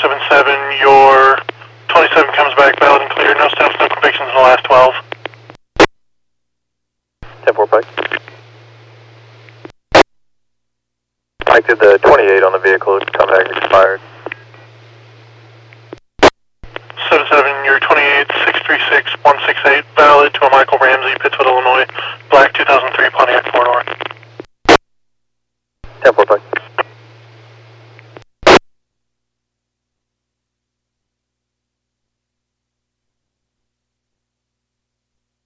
477, your 27 comes back valid and clear. No stops, no convictions in the last 12. 10-4 Pike. Pike did the 28 on the vehicle, contact expired. 77, your 28, 636-168, valid to a Michael Ramsey, Pittsfield, Illinois, black 2003 Pontiac 4-door. 10-4 Pike.